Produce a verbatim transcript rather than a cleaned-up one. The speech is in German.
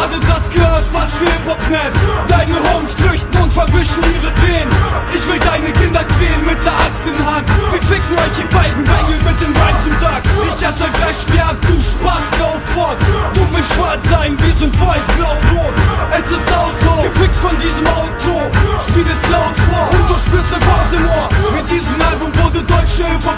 gerade das gehört, was wir Hip-Hop nennen. Deine Homes flüchten und verwischen ihre Tränen. Ich will deine Kinder quälen mit der Axt in Hand. Wir ficken euch, ihr Feigenbengel, mit dem Wein zum Tag. Ich ess euch gleich schwer ab, du Spaß, lauf fort. Du willst schwarz sein, wir sind weiß, blau, rot. Es ist aus, gefickt von diesem Auto. Spiel es laut vor und du spürst ne Faust im Ohr. Mit diesem Album wurde deutsche Hip-Hop